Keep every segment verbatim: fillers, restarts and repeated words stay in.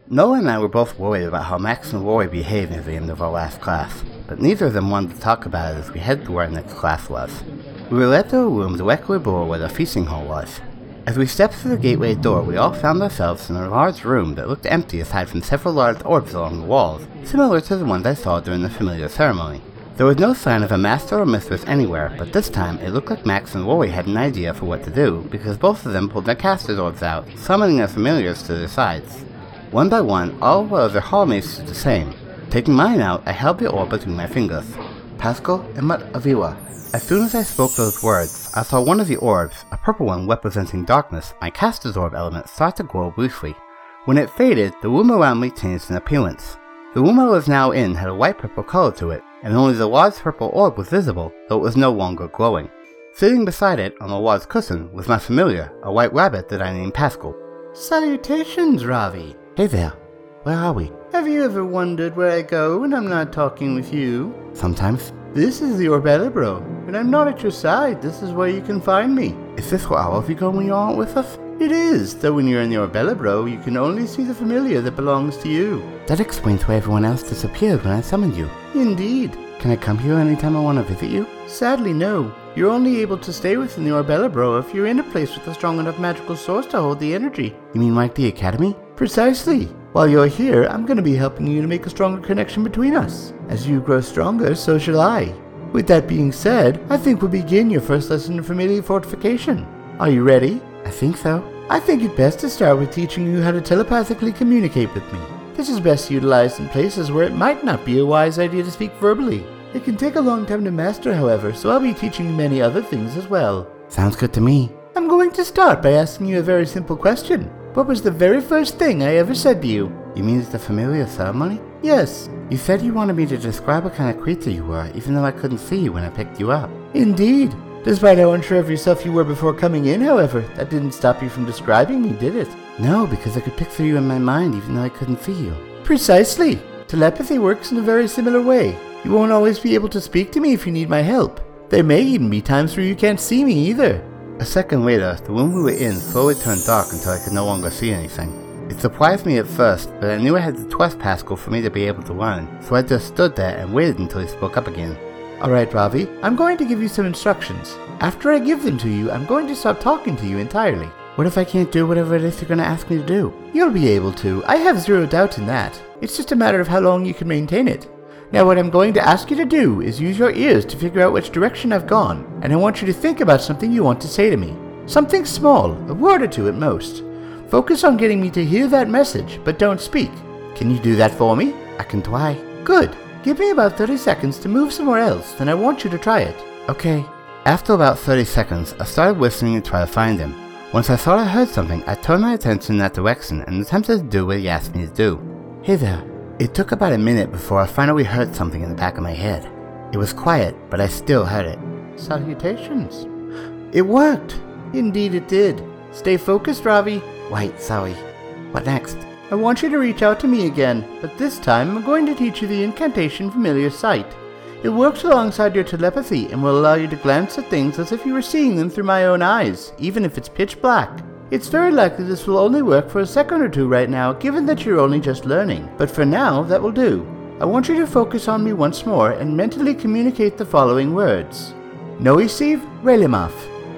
Noah and I were both worried about how Max and Rory behaved at the end of our last class, but neither of them wanted to talk about it as we headed to where our next class was. We were led to a room directly below where the feasting hall was. As we stepped through the gateway door, we all found ourselves in a large room that looked empty aside from several large orbs along the walls, similar to the ones I saw during the familiar ceremony. There was no sign of a master or mistress anywhere, but this time it looked like Max and Rory had an idea for what to do, because both of them pulled their caster's orbs out, summoning their familiars to their sides. One by one, all of our other hallmates did the same. Taking mine out, I held the orb between my fingers. Pascal Emat Aviwa. As soon as I spoke those words, I saw one of the orbs, a purple one representing darkness, my caster's orb element, start to glow briefly. When it faded, the room around me changed in appearance. The room I was now in had a white-purple color to it, and only the large purple orb was visible, though it was no longer glowing. Sitting beside it, on a large cushion, was my familiar, a white rabbit that I named Pascal. Salutations, Ravi. Hey there, where are we? Have you ever wondered where I go when I'm not talking with you? Sometimes. This is the Orbelibro. When I'm not at your side, this is where you can find me. Is this where all of you go when you aren't with us? It is, though when you're in the Orbelibro, you can only see the familiar that belongs to you. That explains why everyone else disappeared when I summoned you. Indeed. Can I come here anytime I want to visit you? Sadly, no. You're only able to stay within the Orbelibro if you're in a place with a strong enough magical source to hold the energy. You mean like the academy? Precisely. While you're here, I'm going to be helping you to make a stronger connection between us. As you grow stronger, so shall I. With that being said, I think we'll begin your first lesson in familiar fortification. Are you ready? I think so. I think it best to start with teaching you how to telepathically communicate with me. This is best utilized in places where it might not be a wise idea to speak verbally. It can take a long time to master, however, so I'll be teaching you many other things as well. Sounds good to me. I'm going to start by asking you a very simple question. What was the very first thing I ever said to you? You mean it's the familiar ceremony? Yes. You said you wanted me to describe what kind of creature you were, even though I couldn't see you when I picked you up. Indeed. Despite how unsure of yourself you were before coming in, however, that didn't stop you from describing me, did it? No, because I could picture you in my mind even though I couldn't see you. Precisely. Telepathy works in a very similar way. You won't always be able to speak to me if you need my help. There may even be times where you can't see me either. A second later, the room we were in slowly turned dark until I could no longer see anything. It surprised me at first, but I knew I had to trust Pascal for me to be able to learn, so I just stood there and waited until he spoke up again. Alright, Ravi, I'm going to give you some instructions. After I give them to you, I'm going to stop talking to you entirely. What if I can't do whatever it is you're going to ask me to do? You'll be able to. I have zero doubt in that. It's just a matter of how long you can maintain it. Now what I'm going to ask you to do is use your ears to figure out which direction I've gone, and I want you to think about something you want to say to me. Something small, a word or two at most. Focus on getting me to hear that message, but don't speak. Can you do that for me? I can try. Good. Give me about thirty seconds to move somewhere else, then I want you to try it. Okay. After about thirty seconds, I started listening to try to find him. Once I thought I heard something, I turned my attention in that direction and attempted to do what he asked me to do. Hey there. It took about a minute before I finally heard something in the back of my head. It was quiet, but I still heard it. Salutations. It worked. Indeed it did. Stay focused, Ravi. Wait, sorry. What next? I want you to reach out to me again, but this time I'm going to teach you the incantation Familiar Sight. It works alongside your telepathy and will allow you to glance at things as if you were seeing them through my own eyes, even if it's pitch black. It's very likely this will only work for a second or two right now, given that you're only just learning, but for now, that will do. I want you to focus on me once more and mentally communicate the following words. Noisiv Relimaf.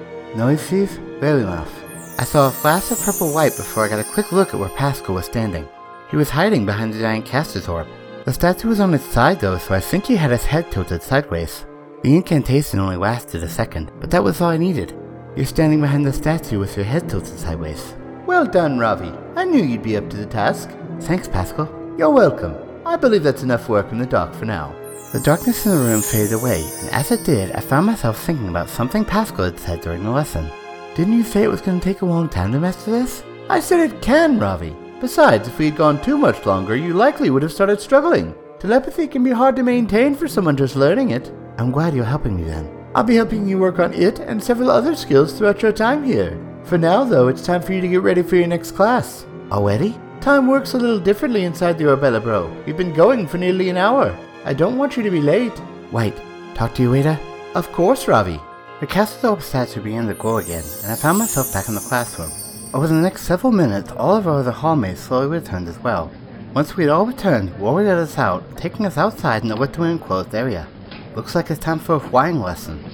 Noisiv Relimaf. I saw a flash of purple light before I got a quick look at where Pascal was standing. He was hiding behind the giant caster's orb. The statue was on its side though, so I think he had his head tilted sideways. The incantation only lasted a second, but that was all I needed. You're standing behind the statue with your head tilted sideways. Well done, Ravi. I knew you'd be up to the task. Thanks, Pascal. You're welcome. I believe that's enough work in the dark for now. The darkness in the room faded away, and as it did, I found myself thinking about something Pascal had said during the lesson. Didn't you say it was going to take a long time to master this? I said it can, Ravi. Besides, if we had gone too much longer, you likely would have started struggling. Telepathy can be hard to maintain for someone just learning it. I'm glad you're helping me then. I'll be helping you work on it and several other skills throughout your time here. For now, though, it's time for you to get ready for your next class. Already? Time works a little differently inside the Orbelibro. We've been going for nearly an hour. I don't want you to be late. Wait, talk to you later? Of course, Ravi. The caster's orb statue began to glow again, and I found myself back in the classroom. Over the next several minutes, all of our other hallmates slowly returned as well. Once we'd all returned, Rory let us out, taking us outside in a little enclosed area. Looks like it's time for a flying lesson.